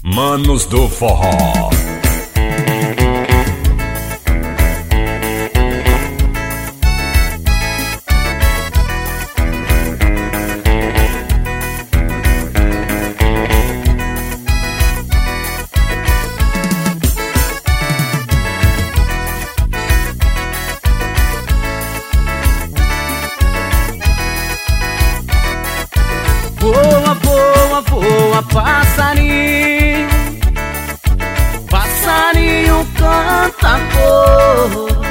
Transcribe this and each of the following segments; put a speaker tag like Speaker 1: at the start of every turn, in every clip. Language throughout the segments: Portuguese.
Speaker 1: Manos do Forró.
Speaker 2: Voa, voa, voa, passarinho, passarinho cantador.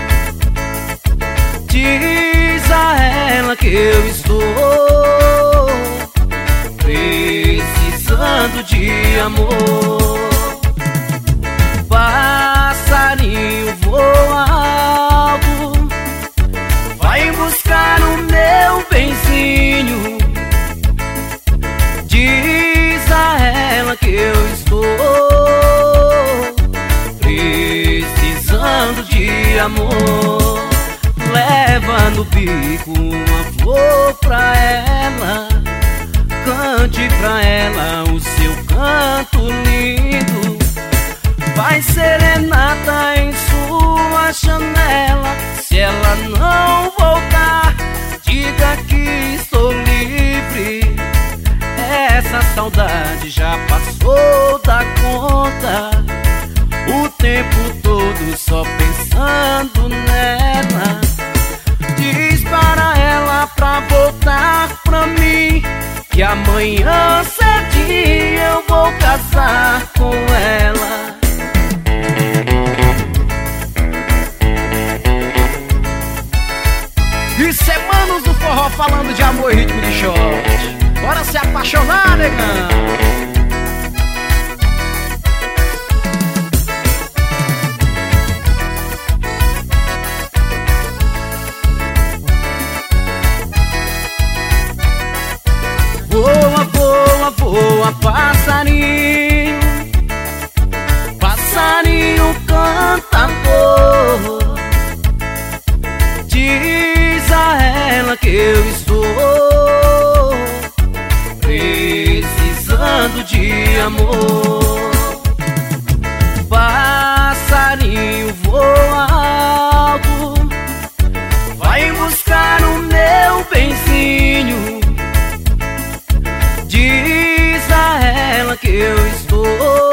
Speaker 2: Diz a ela que eu estou precisando de amor. Passarinho voa alto, vai buscar o meu benzinho. Diz a ela que eu estou precisando de amor. Leva no bico uma flor pra ela, cante pra ela o seu canto lindo. Vai serenata em sua janela. Se ela não voltar, diga que estou livre. Essa saudade já passou da conta, o tempo todo só pensando nela. Diz para ela pra voltar pra mim, que amanhã cedinho eu vou casar com ela. Isso é Manos do Forró falando de amor e ritmo de short. Bora se apaixonar, negão! Voa, voa, voa, passarinho, passarinho cantador. Diz a ela que eu estou precisando de amor. Passarinho voa alto, vai buscar o meu benzinho. Diz a ela que eu estou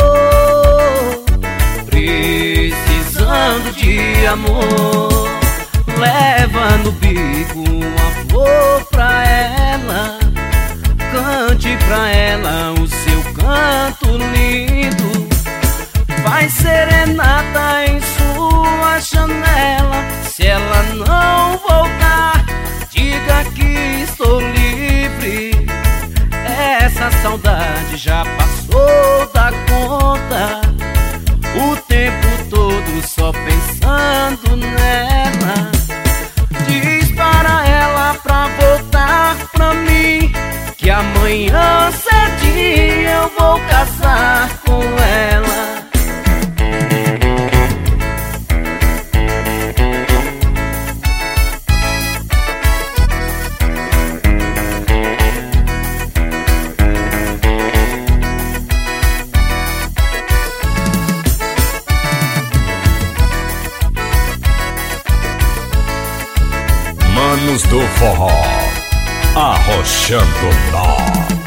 Speaker 2: precisando de amor. Leva no bico uma flor pra ela, cante pra ela o seu canto lindo. Vai serenata em sua janela. Se ela não voltar, diga que estou livre. Essa saudade já passou da conta, o tempo todo só pensando nela. Diz para ela pra voltar pra mim, que amanhã cedinho eu vou casar com ela.
Speaker 1: Manos do Forró, arrochando nó.